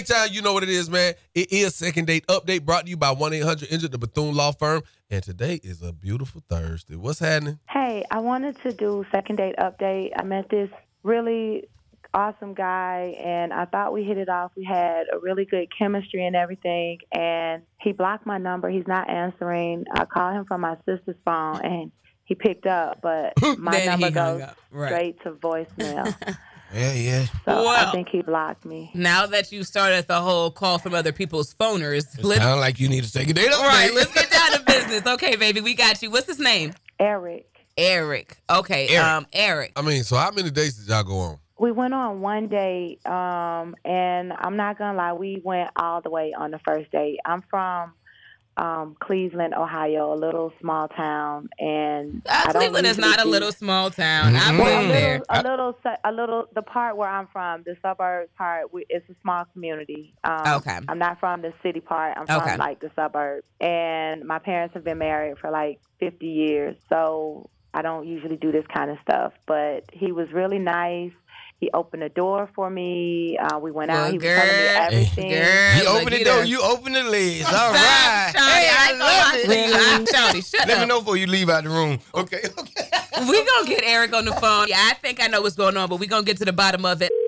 K-Town, you know what it is, man. It is Second Date Update brought to you by 1-800-INJURED, the Bethune Law Firm. And today is a beautiful Thursday. What's happening? Hey, I wanted to do Second Date Update. I met this really awesome guy, and I thought we hit it off. We had a really good chemistry and everything, and he blocked my number. He's not answering. I called him from my sister's phone, and he picked up, but my number goes straight to voicemail. Yeah. So I think he blocked me. Now that you started the whole call from other people's phoners, sound like you need to take a date. All right, let's get down to business. Okay, baby, we got you. What's his name? Eric. Okay, Eric. I mean, so how many dates did y'all go on? We went on one date, and I'm not going to lie, we went all the way on the first date. I'm from Cleveland, Ohio, a little small town, and Cleveland is not a little small town. I've been there. A little. The part where I'm from, the suburbs part, it's a small community. Okay. I'm not from the city part. I'm from like the suburbs, and my parents have been married for like 50 years, so I don't usually do this kind of stuff. But he was really nice. He opened the door for me. We went out. He was telling me everything. He opened the door. You opened the legs. All right. Hey, I love it. Really? Shut Let up. me know before you leave out the room. Okay. We're going to get Eric on the phone. Yeah, I think I know what's going on, but we're going to get to the bottom of it.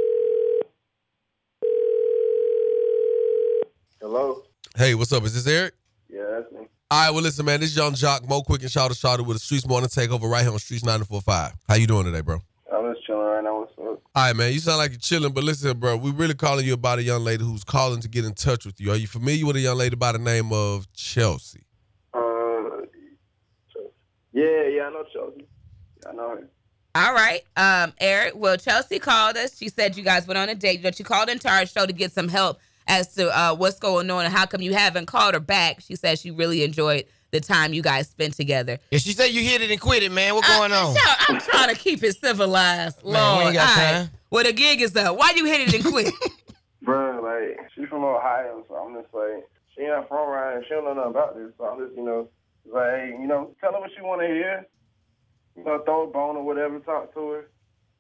Hello? Hey, what's up? Is this Eric? Yeah, that's me. All right, well, listen, man. This is Young Jock, Mo Quick and Shawty with the Streets Morning Takeover right here on Streets 945. How you doing today, bro? I'm just chilling right now. What's up? All right, man. You sound like you're chilling, but listen, bro. We really calling you about a young lady who's calling to get in touch with you. Are you familiar with a young lady by the name of Chelsea? Yeah, I know Chelsea. Yeah, I know her. All right, Eric. Well, Chelsea called us. She said you guys went on a date, but she called into our show to get some help as to what's going on and how come you haven't called her back. She said she really enjoyed the time you guys spent together. Yeah, she said you hit it and quit it, man. What going on? I'm trying to keep it civilized, Lord. Man, we ain't got time. Right. Well, the gig is up. Why you hit it and quit? Bro, like, she's from Ohio, so I'm just like, she ain't from around here. She don't know nothing about this, so I'm just, like, hey, tell her what she want to hear. Throw a bone or whatever, talk to her.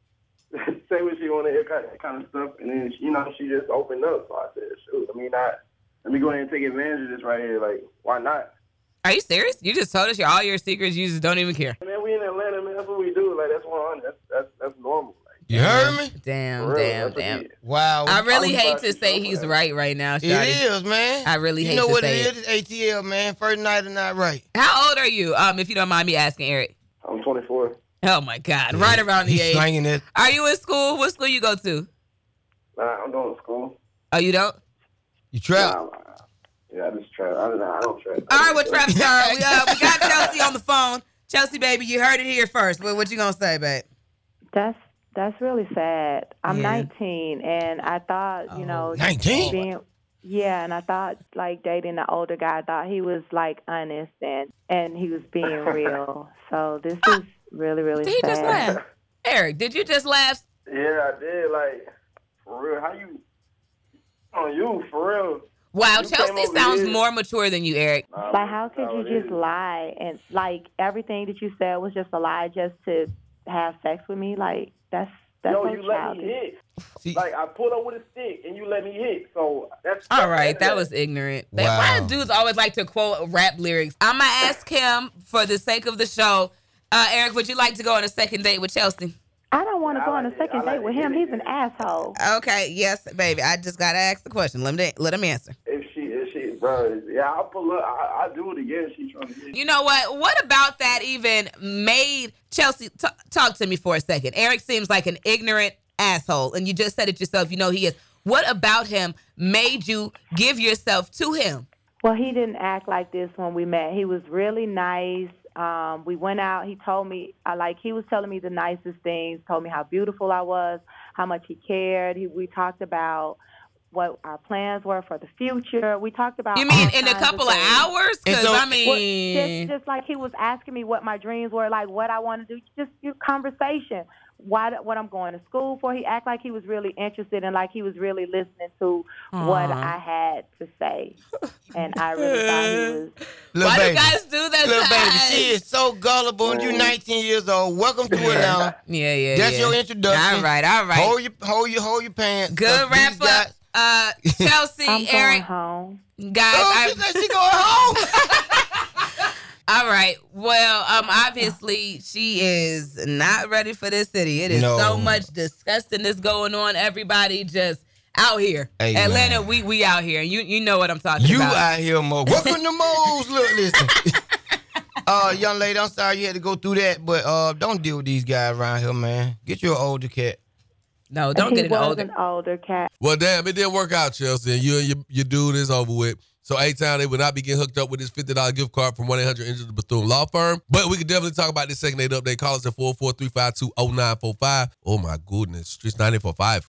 Say what she want to hear, kind of stuff. And then, she just opened up. So I said, shoot, let me go ahead and take advantage of this right here. Like, why not? Are you serious? You just told us all your secrets. You just don't even care. Man, we in Atlanta, man. That's what we do. Like, that's 100. That's normal. Like, you heard me? Damn. Wow. I really hate to say he's right now, Shawty. It is, man. I really hate to say it. You know what it it. is? It's ATL, man. First night is not right. How old are you, if you don't mind me asking, Eric? I'm 24. Oh, my God. Yeah. Right around the age. He's slanging it. Are you in school? What school you go to? Nah, I'm going to school. Oh, you don't? You trap? Nah, yeah, I just trap. I don't trap. All right, well, Trap Star, we got Chelsea on the phone. Chelsea, baby, you heard it here first. What you going to say, babe? That's really sad. I'm 19, and I thought, 19? And I thought, like, dating an older guy, I thought he was, like, honest, and he was being real. So this is really, really sad. Did he just laugh? Eric, did you just laugh? Yeah, I did. Like, for real. How you, on you, for real? Wow, Chelsea sounds more mature than you, Eric. Like, how could you just lie? And, like, everything that you said was just a lie just to have sex with me? Like, that's Yo, so you childish. let me hit. Like, I pulled up with a stick, and you let me hit. So, that's... All right, that was ignorant. Wow. Why do dudes always like to quote rap lyrics? I'm going to ask him, for the sake of the show, Eric, would you like to go on a second date with Chelsea? I don't want to go on a second date with him. He's an asshole. Okay, yes, baby. I just got to ask the question. Let him answer. If she, bro, yeah, I'll pull up. I'll do it again. She's trying to get it. You know what? What about that even made Chelsea talk to me for a second? Eric seems like an ignorant asshole, and you just said it yourself. You know he is. What about him made you give yourself to him? Well, he didn't act like this when we met. He was really nice. We went out. He told me, he was telling me the nicest things, told me how beautiful I was, how much he cared. We talked about what our plans were for the future. We talked about... You mean in a couple of hours? Because, just like he was asking me what my dreams were, like what I want to do, just your conversation. What I'm going to school for. He acted like he was really interested and like he was really listening to what I had to say. And I really thought he was... Why do guys do that? Little baby, she is so gullible and you're 19 years old. Welcome to Atlanta. Yeah. That's your introduction. All right. Hold your pants. Good wrap up. Chelsea, I'm going Eric, home. guys. Oh, she said she going home. All right. Well, obviously she is not ready for this city. It is so much disgustingness going on. Everybody just out here. Hey, Atlanta, man. we out here. You know what I'm talking You about. out here, Mo. Welcome to Mo's. Look, listen. Young lady, I'm sorry you had to go through that, but don't deal with these guys around here, man. Get you an older cat. No, don't get He an was older. an older cat. Well, damn, it didn't work out, Chelsea, and you and your dude is over with. So A-Town, they would not be getting hooked up with this $50 gift card from 1-800-INJURED the Bethune Law Firm. But we could definitely talk about this second date update. Call us at 443-520-0945. Oh, my goodness. Streets 945.